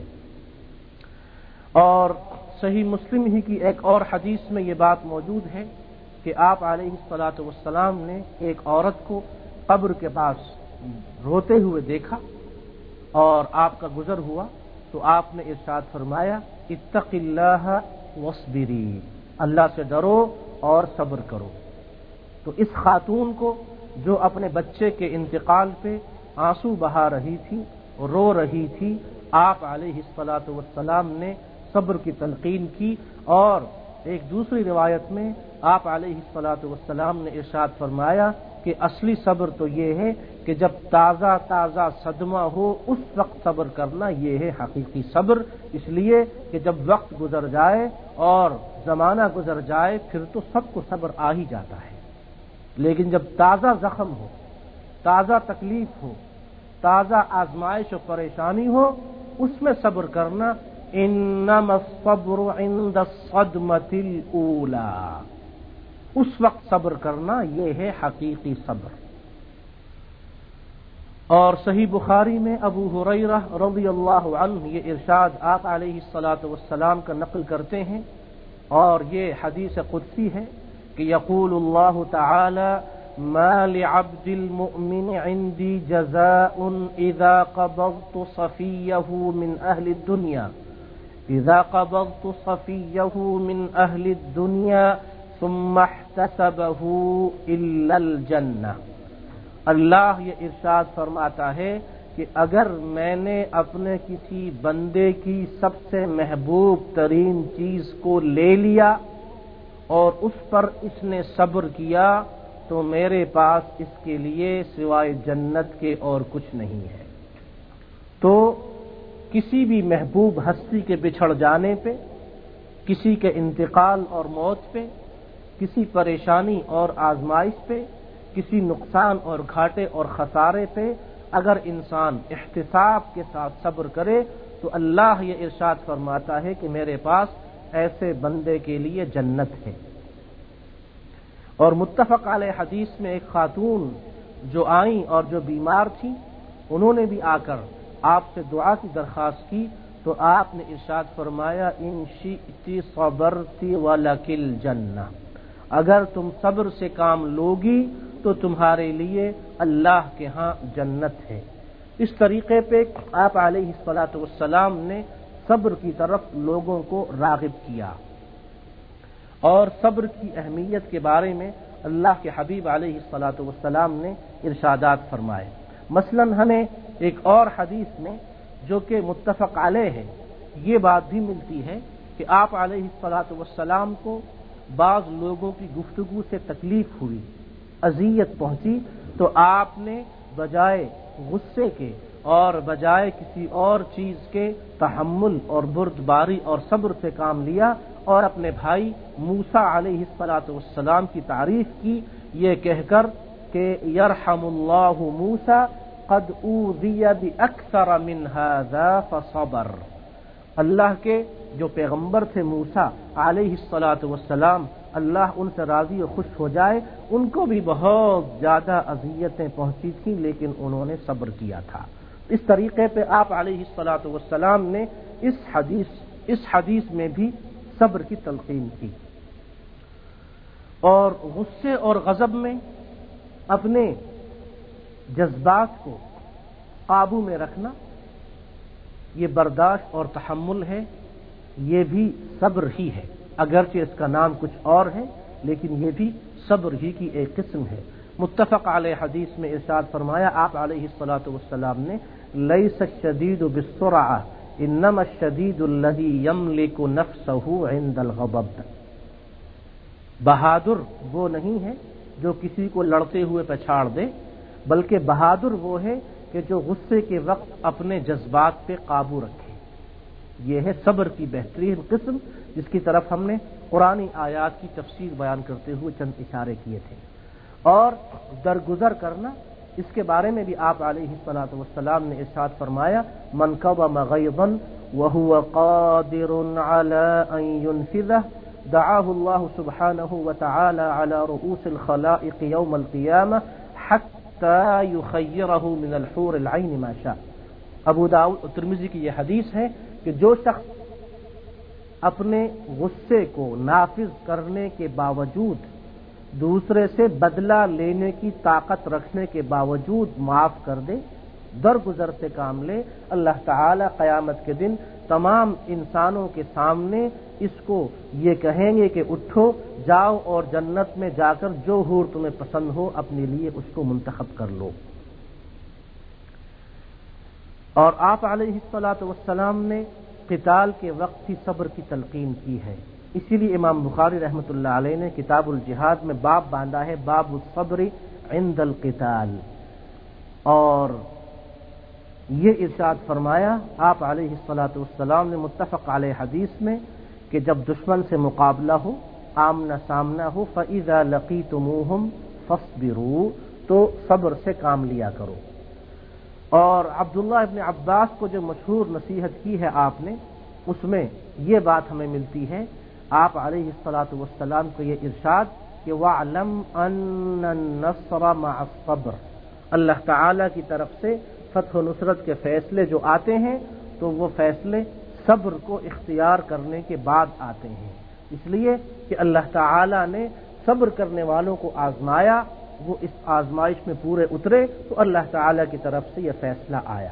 [SPEAKER 1] اور صحیح مسلم ہی کی ایک اور حدیث میں یہ بات موجود ہے کہ آپ علیہ الصلاۃ والسلام نے ایک عورت کو قبر کے پاس روتے ہوئے دیکھا، اور آپ کا گزر ہوا، تو آپ نے ارشاد فرمایا اتق اللہ واصبری، اللہ سے ڈرو اور صبر کرو۔ تو اس خاتون کو جو اپنے بچے کے انتقال پہ آنسو بہا رہی تھی، رو رہی تھی، آپ علیہ الصلاۃ والسلام نے صبر کی تلقین کی، اور ایک دوسری روایت میں آپ علیہ الصلاۃ والسلام نے ارشاد فرمایا کہ اصلی صبر تو یہ ہے کہ جب تازہ تازہ صدمہ ہو اس وقت صبر کرنا، یہ ہے حقیقی صبر۔ اس لیے کہ جب وقت گزر جائے اور زمانہ گزر جائے پھر تو سب کو صبر آ ہی جاتا ہے، لیکن جب تازہ زخم ہو، تازہ تکلیف ہو، تازہ آزمائش و پریشانی ہو، اس میں صبر کرنا، انما الصبر عند الصدمة الاولى، اس وقت صبر کرنا یہ ہے حقیقی صبر۔ اور صحیح بخاری میں ابو ہریرہ رضی اللہ عنہ یہ ارشاد آپ علیہ الصلاۃ والسلام کا نقل کرتے ہیں، اور یہ حدیث قدسی ہے کہ یقول اللہ تعالی ما لعبد المؤمن عندي جزاء اذا قبضت صفيه من اهل الدنيا، اذا قبضت صفيه من اهل الدنيا ثم احتسبه الا الجنہ۔ اللہ یہ ارشاد فرماتا ہے کہ اگر میں نے اپنے کسی بندے کی سب سے محبوب ترین چیز کو لے لیا اور اس پر اس نے صبر کیا، تو میرے پاس اس کے لیے سوائے جنت کے اور کچھ نہیں ہے۔ تو کسی بھی محبوب ہستی کے بچھڑ جانے پہ، کسی کے انتقال اور موت پہ، کسی پریشانی اور آزمائش پہ، کسی نقصان اور گھاٹے اور خسارے پہ اگر انسان احتساب کے ساتھ صبر کرے تو اللہ یہ ارشاد فرماتا ہے کہ میرے پاس ایسے بندے کے لیے جنت ہے۔ اور متفق علیہ حدیث میں ایک خاتون جو آئیں اور جو بیمار تھیں، انہوں نے بھی آ کر آپ سے دعا کی درخواست کی، تو آپ نے ارشاد فرمایا ان شئت صبرت ولک الجنہ، اگر تم صبر سے کام لوگی تو تمہارے لیے اللہ کے ہاں جنت ہے۔ اس طریقے پہ آپ علیہ الصلوۃ والسلام نے صبر کی طرف لوگوں کو راغب کیا، اور صبر کی اہمیت کے بارے میں اللہ کے حبیب علیہ الصلوۃ والسلام نے ارشادات فرمائے۔ مثلا ہمیں ایک اور حدیث میں جو کہ متفق علیہ ہے یہ بات بھی ملتی ہے کہ آپ علیہ الصلوۃ والسلام کو بعض لوگوں کی گفتگو سے تکلیف ہوئی، اذیت پہنچی، تو آپ نے بجائے غصے کے اور بجائے کسی اور چیز کے تحمل اور بردباری اور صبر سے کام لیا، اور اپنے بھائی موسیٰ علیہ الصلوۃ والسلام کی تعریف کی یہ کہہ کر کہ یرحم اللہ موسیٰ قد اوذی باکثر من ھذا فصبر۔ اللہ کے جو پیغمبر تھے موسیٰ علیہ الصلوۃ والسلام، اللہ ان سے راضی و خوش ہو جائے، ان کو بھی بہت زیادہ اذیتیں پہنچی تھیں لیکن انہوں نے صبر کیا تھا۔ اس طریقے پہ آپ علیہ الصلوۃ والسلام نے اس حدیث میں بھی صبر کی تلقین کی، اور غصے اور غضب میں اپنے جذبات کو قابو میں رکھنا یہ برداشت اور تحمل ہے، یہ بھی صبر ہی ہے، اگرچہ اس کا نام کچھ اور ہے لیکن یہ بھی صبر ہی کی ایک قسم ہے۔ متفق علیہ حدیث میں ارشاد فرمایا آپ علیہ الصلوۃ والسلام نے لیس الشدید بالسرعہ انما الشدید الذی یملک نفسہ عند الغضب۔ بہادر وہ نہیں ہے جو کسی کو لڑتے ہوئے پچھاڑ دے، بلکہ بہادر وہ ہے کہ جو غصے کے وقت اپنے جذبات پہ قابو رکھے۔ یہ ہے صبر کی بہترین قسم، جس کی طرف ہم نے قرآنی آیات کی تفسیر بیان کرتے ہوئے چند اشارے کیے تھے۔ اور درگزر کرنا، اس کے بارے میں بھی آپ علیہ الصلوۃ والسلام نے ارشاد فرمایا من کظم غیظا وهو قادر على ان ينفذه دعاه الله سبحانه وتعالى على رؤوس الخلائق يوم القيامة حتى يخيره من الحور العين ما شاء۔ ابو داؤد اور ترمذی کی یہ حدیث ہے کہ جو شخص اپنے غصے کو نافذ کرنے کے باوجود، دوسرے سے بدلہ لینے کی طاقت رکھنے کے باوجود معاف کر دے، درگزر سے کام لے، اللہ تعالی قیامت کے دن تمام انسانوں کے سامنے اس کو یہ کہیں گے کہ اٹھو، جاؤ اور جنت میں جا کر جو حور تمہیں پسند ہو اپنے لیے اس کو منتخب کر لو۔ اور آپ علیہ الصلوۃ والسلام نے قتال کے وقت ہی صبر کی تلقین کی ہے، اسی لیے امام بخاری رحمۃ اللہ علیہ نے کتاب الجہاد میں باب باندھا ہے باب الصبر عند القتال، اور یہ ارشاد فرمایا آپ علیہ الصلوۃ والسلام نے متفق علیہ حدیث میں کہ جب دشمن سے مقابلہ ہو، آمنا سامنا ہو، فَإِذَا لَقِيتُمُوهُمْ فَاصْبِرُوا، تو صبر سے کام لیا کرو۔ اور عبداللہ ابن عباس کو جو مشہور نصیحت کی ہے آپ نے، اس میں یہ بات ہمیں ملتی ہے، آپ علیہ الصلوۃ والسلام کو یہ ارشاد کہ وَاعْلَمْ أَنَّ النَّصْرَ مَعَ الصَّبْرِ، اللہ تعالی کی طرف سے فتح و نصرت کے فیصلے جو آتے ہیں تو وہ فیصلے صبر کو اختیار کرنے کے بعد آتے ہیں، اس لیے کہ اللہ تعالی نے صبر کرنے والوں کو آزمایا، وہ اس آزمائش میں پورے اترے تو اللہ تعالی کی طرف سے یہ فیصلہ آیا۔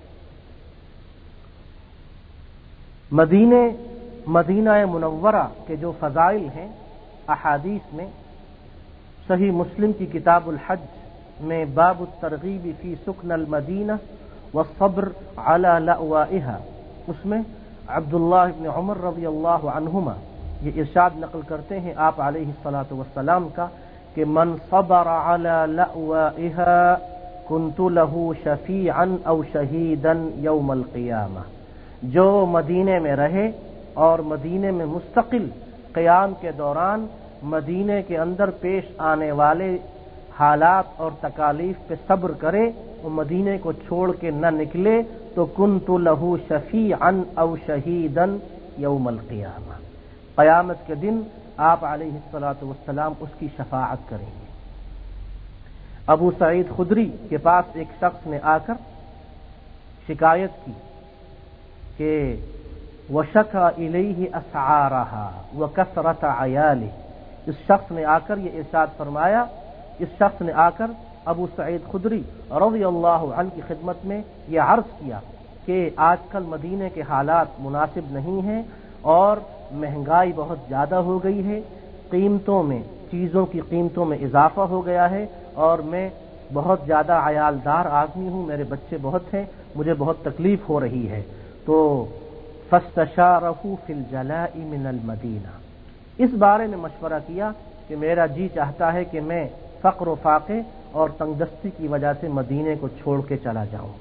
[SPEAKER 1] مدینہ منورہ کے جو فضائل ہیں احادیث میں، صحیح مسلم کی کتاب الحج میں باب الترغیب فی سکن المدینہ والصبر علی لأوائها، اس میں عبداللہ ابن عمر رضی اللہ عنہما یہ ارشاد نقل کرتے ہیں آپ علیہ الصلاۃ والسلام کا کہ من صبر علی لأوائها کنت له شفیعا او شہیدا یوم القیامہ، جو مدینے میں رہے اور مدینے میں مستقل قیام کے دوران مدینے کے اندر پیش آنے والے حالات اور تکالیف پہ صبر کرے، وہ مدینے کو چھوڑ کے نہ نکلے، تو کنت له شفیعا او شہیدا یوم القیامہ، قیامت کے دن آپ علیہ الصلاۃ والسلام اس کی شفاعت کریں گے۔ ابو سعید خدری کے پاس ایک شخص نے آ کر شکایت کی کہ وشکا الیہ اسعارها وکثرت عیاله، اس شخص نے آ کر یہ ارشاد فرمایا اس شخص نے آ کر ابو سعید خدری رضی اللہ عنہ کی خدمت میں یہ عرض کیا کہ آج کل مدینے کے حالات مناسب نہیں ہیں اور مہنگائی بہت زیادہ ہو گئی ہے، قیمتوں میں، چیزوں کی قیمتوں میں اضافہ ہو گیا ہے، اور میں بہت زیادہ عیالدار آدمی ہوں، میرے بچے بہت ہیں، مجھے بہت تکلیف ہو رہی ہے۔ تو فاستشارہ فی الجلاء من المدینہ، اس بارے میں مشورہ کیا کہ میرا جی چاہتا ہے کہ میں فقر و فاقے اور تنگدستی کی وجہ سے مدینے کو چھوڑ کے چلا جاؤں۔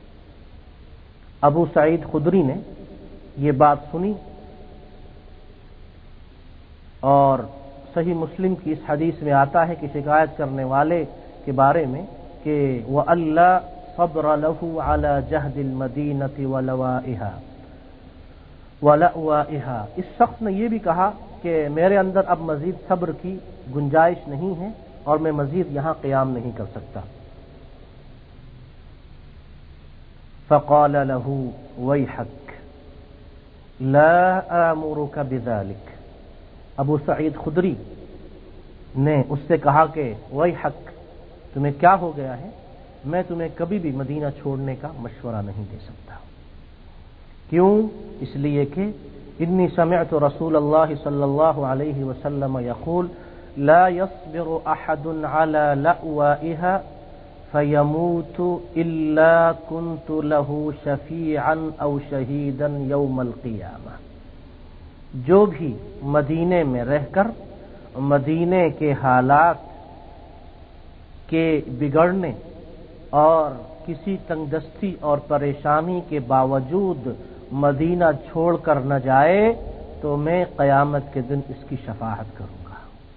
[SPEAKER 1] ابو سعید خدری نے یہ بات سنی اور صحیح مسلم کی اس حدیث میں آتا ہے کہ شکایت کرنے والے کے بارے میں کہ وَأَلَّا صَبْرَ لَهُ عَلَى جَهْدِ الْمَدِينَةِ وَلَأْوَائِهَا، اس شخص نے یہ بھی کہا کہ میرے اندر اب مزید صبر کی گنجائش نہیں ہے اور میں مزید یہاں قیام نہیں کر سکتا۔ فقال له ويحك لا آمرك بذلك، ابو سعید خدری نے اس سے کہا کہ ویحک، تمہیں کیا ہو گیا ہے، میں تمہیں کبھی بھی مدینہ چھوڑنے کا مشورہ نہیں دے سکتا۔ کیوں؟ اس لیے کہ انی سمعت رسول اللہ صلی اللہ علیہ وسلم یقول لا يصبر احد على لأوائها فيموت الا كنت له شفيعا او شهيدا يوم القيامة، جو بھی مدینے میں رہ کر مدینے کے حالات کے بگڑنے اور کسی تنگدستی اور پریشانی کے باوجود مدینہ چھوڑ کر نہ جائے تو میں قیامت کے دن اس کی شفاعت کروں گا۔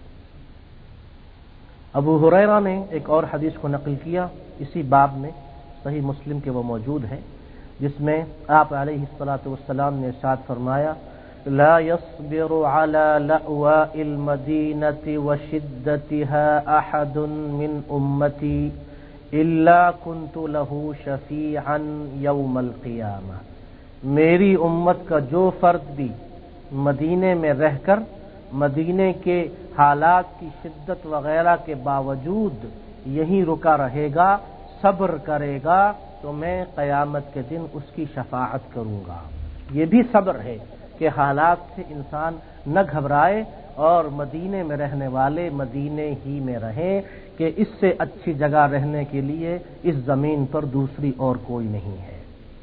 [SPEAKER 1] ابو ہریرہ نے ایک اور حدیث کو نقل کیا اسی باب میں، صحیح مسلم کے وہ موجود ہے، جس میں آپ علیہ الصلاۃ والسلام نے ارشاد فرمایا لا يصبر على لأواء المدينة وشدتها أحد من أمتي إلا كنت له شفيعا يوم القيامة، میری امت کا جو فرد بھی مدینے میں رہ کر مدینے کے حالات کی شدت وغیرہ کے باوجود یہیں رکا رہے گا، صبر کرے گا، تو میں قیامت کے دن اس کی شفاعت کروں گا۔ یہ بھی صبر ہے کہ حالات سے انسان نہ گھبرائے اور مدینے میں رہنے والے مدینے ہی میں رہیں، کہ اس سے اچھی جگہ رہنے کے لیے اس زمین پر دوسری اور کوئی نہیں ہے۔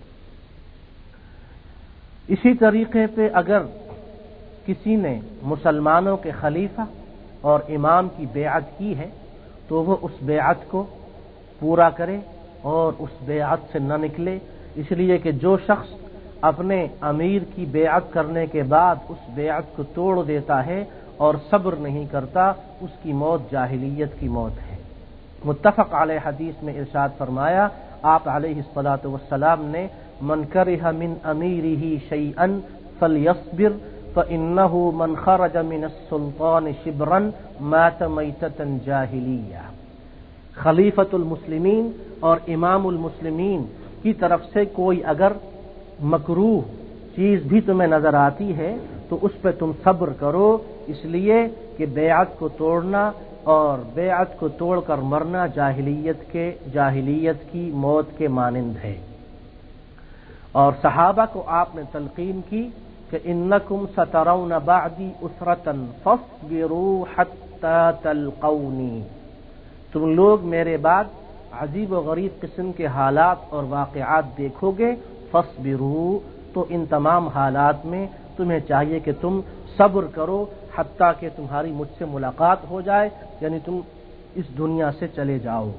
[SPEAKER 1] اسی طریقے پہ اگر کسی نے مسلمانوں کے خلیفہ اور امام کی بیعت کی ہے تو وہ اس بیعت کو پورا کرے اور اس بیعت سے نہ نکلے، اس لیے کہ جو شخص اپنے امیر کی بیعت کرنے کے بعد اس بیعت کو توڑ دیتا ہے اور صبر نہیں کرتا، اس کی موت جاہلیت کی موت ہے۔ متفق علیہ حدیث میں ارشاد فرمایا آپ علیہ الصلاۃ والسلام نے من کرہ من امیرہ شیئا فلیصبر فإنہ من خرج من السلطان شبرا مات میتۃ جاہلیہ، خلیفۃ المسلمین اور امام المسلمین کی طرف سے کوئی اگر مکروہ چیز بھی تمہیں نظر آتی ہے تو اس پہ تم صبر کرو، اس لیے کہ بیعت کو توڑنا اور بیعت کو توڑ کر مرنا جاہلیت کی موت کے مانند ہے۔ اور صحابہ کو آپ نے تلقین کی کہ انکم سترون بعدی اسرۃ فاصبروا حتی تلقونی، تم لوگ میرے بعد عجیب و غریب قسم کے حالات اور واقعات دیکھو گے، فاصبروا، تو ان تمام حالات میں تمہیں چاہیے کہ تم صبر کرو حتیٰ کہ تمہاری مجھ سے ملاقات ہو جائے، یعنی تم اس دنیا سے چلے جاؤ۔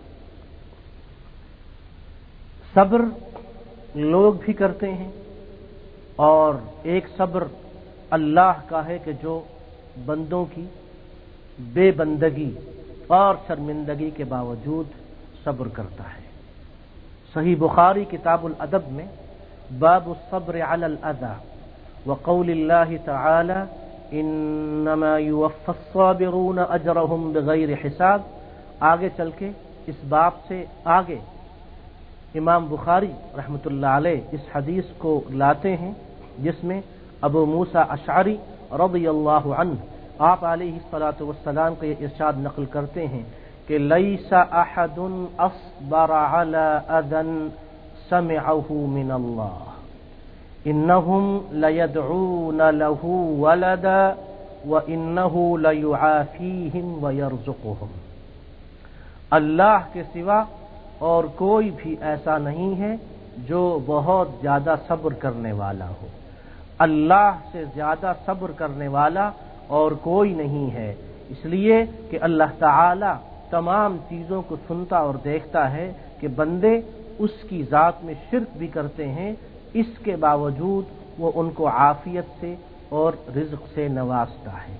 [SPEAKER 1] صبر لوگ بھی کرتے ہیں اور ایک صبر اللہ کا ہے کہ جو بندوں کی بے بندگی اور شرمندگی کے باوجود صبر کرتا ہے۔ صحیح بخاری کتاب الادب میں باب الصبر علی الاذى وقول اللہ تعالی انما یوفی الصابرون اجرهم بغیر حساب، آگے چل کے اس باب سے آگے امام بخاری رحمۃ اللہ علیہ اس حدیث کو لاتے ہیں جس میں ابو موسیٰ اشعری رضی اللہ عنہ آپ علیہ الصلاۃ والسلام کا یہ ارشاد نقل کرتے ہیں کہ لیس احد اصبر علی اذن سمعه من اللہ انہم لیدعون له ولدا وانہ لیعافیہم ویرزقہم۔ اللہ کے سوا اور کوئی بھی ایسا نہیں ہے جو بہت زیادہ صبر کرنے والا ہو۔ اللہ سے زیادہ صبر کرنے والا اور کوئی نہیں ہے، اس لیے کہ اللہ تعالی تمام چیزوں کو سنتا اور دیکھتا ہے کہ بندے اس کی ذات میں شرک بھی کرتے ہیں، اس کے باوجود وہ ان کو عافیت سے اور رزق سے نوازتا ہے۔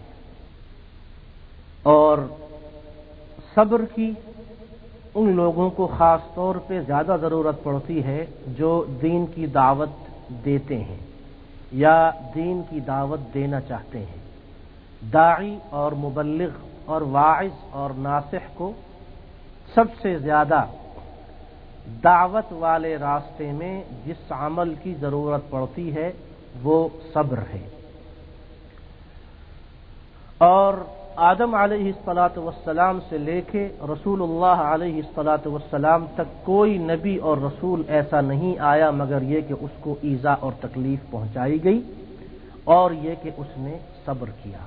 [SPEAKER 1] اور صبر کی ان لوگوں کو خاص طور پہ زیادہ ضرورت پڑتی ہے جو دین کی دعوت دیتے ہیں یا دین کی دعوت دینا چاہتے ہیں۔ داعی اور مبلغ اور واعظ اور ناصح کو سب سے زیادہ دعوت والے راستے میں جس عمل کی ضرورت پڑتی ہے وہ صبر ہے۔ اور آدم علیہ الصلاۃ والسلام سے لے کے رسول اللہ علیہ الصلاۃ والسلام تک کوئی نبی اور رسول ایسا نہیں آیا مگر یہ کہ اس کو ایذا اور تکلیف پہنچائی گئی اور یہ کہ اس نے صبر کیا۔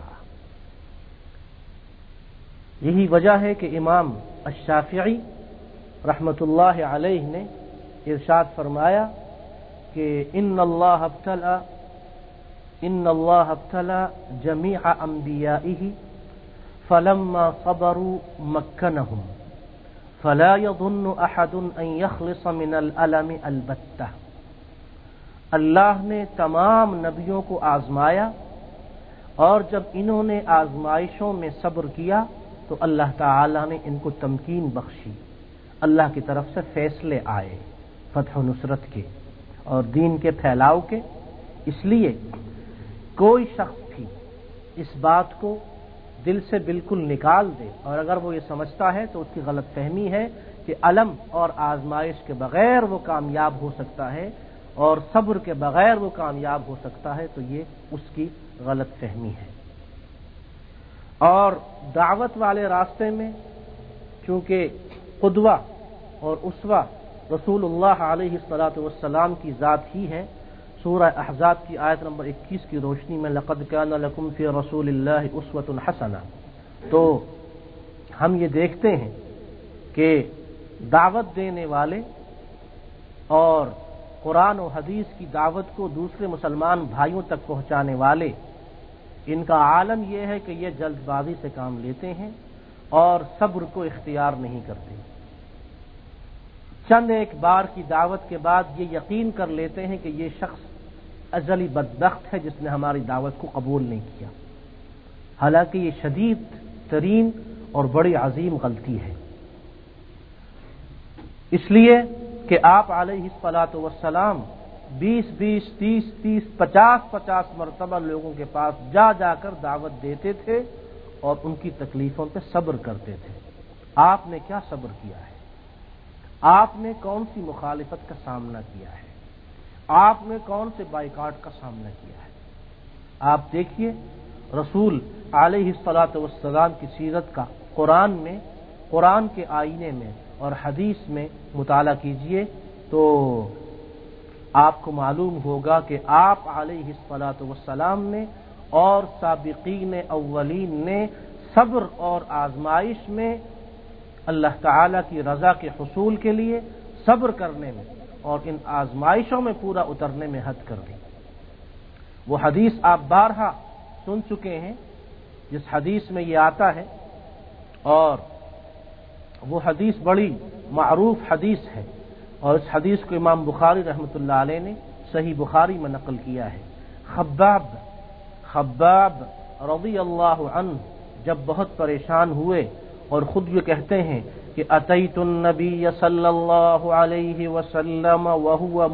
[SPEAKER 1] یہی وجہ ہے کہ امام الشافعی رحمۃ اللہ علیہ نے ارشاد فرمایا کہ ان اللہ ابتلى جميع انبیائه فلما صبروا مكنهم فلا يظن احد ان يخلص من الالم البتہ۔ اللہ نے تمام نبیوں کو آزمایا اور جب انہوں نے آزمائشوں میں صبر کیا تو اللہ تعالی نے ان کو تمکین بخشی، اللہ کی طرف سے فیصلے آئے فتح و نصرت کے اور دین کے پھیلاؤ کے۔ اس لیے کوئی شخص بھی اس بات کو دل سے بالکل نکال دے اور اگر وہ یہ سمجھتا ہے تو اس کی غلط فہمی ہے کہ علم اور آزمائش کے بغیر وہ کامیاب ہو سکتا ہے اور صبر کے بغیر وہ کامیاب ہو سکتا ہے، تو یہ اس کی غلط فہمی ہے۔ اور دعوت والے راستے میں چونکہ قدوہ اور اسوہ رسول اللہ علیہ الصلاۃ والسلام کی ذات ہی ہے، سورہ احزاب کی آیت نمبر 21 کی روشنی میں لقد کان لکم فی رسول اللہ اسوۃ حسنہ، تو ہم یہ دیکھتے ہیں کہ دعوت دینے والے اور قرآن و حدیث کی دعوت کو دوسرے مسلمان بھائیوں تک پہنچانے والے، ان کا عالم یہ ہے کہ یہ جلد بازی سے کام لیتے ہیں اور صبر کو اختیار نہیں کرتے۔ چند ایک بار کی دعوت کے بعد یہ یقین کر لیتے ہیں کہ یہ شخص ازلی بدبخت ہے جس نے ہماری دعوت کو قبول نہیں کیا، حالانکہ یہ شدید ترین اور بڑی عظیم غلطی ہے۔ اس لیے کہ آپ علیہ الصلاۃ والسلام 20 30 50 مرتبہ لوگوں کے پاس جا جا کر دعوت دیتے تھے اور ان کی تکلیفوں پہ صبر کرتے تھے۔ آپ نے کیا صبر کیا ہے؟ آپ نے کون سی مخالفت کا سامنا کیا ہے؟ آپ نے کون سے بائیکاٹ کا سامنا کیا ہے؟ آپ دیکھیے رسول علیہ الصلاۃ والسلام کی سیرت کا قرآن میں، قرآن کے آئینے میں اور حدیث میں مطالعہ کیجئے تو آپ کو معلوم ہوگا کہ آپ علیہ الصلاۃ والسلام نے اور سابقین اولین نے صبر اور آزمائش میں اللہ تعالی کی رضا کے حصول کے لیے صبر کرنے میں اور ان آزمائشوں میں پورا اترنے میں حد کر دی۔ وہ حدیث آپ بارہا سن چکے ہیں جس حدیث میں یہ آتا ہے، اور وہ حدیث بڑی معروف حدیث ہے اور اس حدیث کو امام بخاری رحمۃ اللہ علیہ نے صحیح بخاری میں نقل کیا ہے۔ خباب رضی اللہ عنہ جب بہت پریشان ہوئے اور خود یہ کہتے ہیں کہ اتیت النبی صلی اللہ علیہ وسلم وهو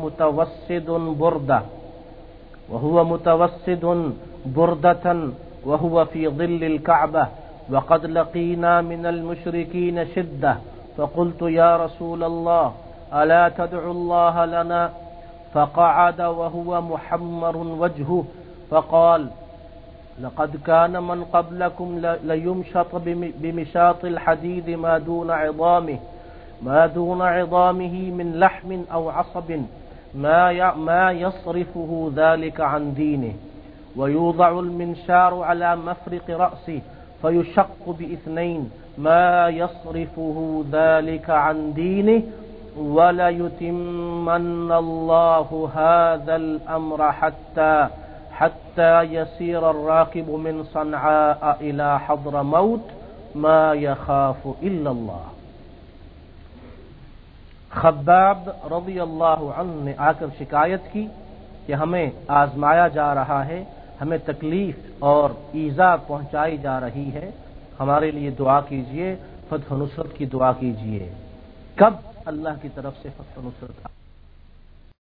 [SPEAKER 1] متوسد بردة وهو في ظل الكعبة وقد لقينا من المشركين شدة فقلت يا رسول الله ألا تدعو الله لنا فقعد وهو محمر وجهه فقال لقد كان من قبلكم ليمشط بمشاط الحديد ما دون عظامه من لحم أو عصب ما يصرفه ذلك عن دينه ويوضع المنشار على مفرق رأسه فيشق باثنين ما يصرفه ذلك عن دينه وَلَيُتِمَّنَّ اللَّهُ هَذَا الْأَمْرَ حَتَّى يَسِيرَ الرَّاكِبُ مِنْ صَنْعَاءَ إِلَى حَضْرَمَوْتَ مَا يَخَافُ إِلَّا اللَّهُ۔ خباب رضی اللہ عنہ نے آ کر شکایت کی کہ ہمیں آزمایا جا رہا ہے، ہمیں تکلیف اور ایذا پہنچائی جا رہی ہے، ہمارے لیے دعا کیجئے، فتح و نصرت کی دعا کیجئے۔ کب اللہ کی طرف سے فتح و نصرت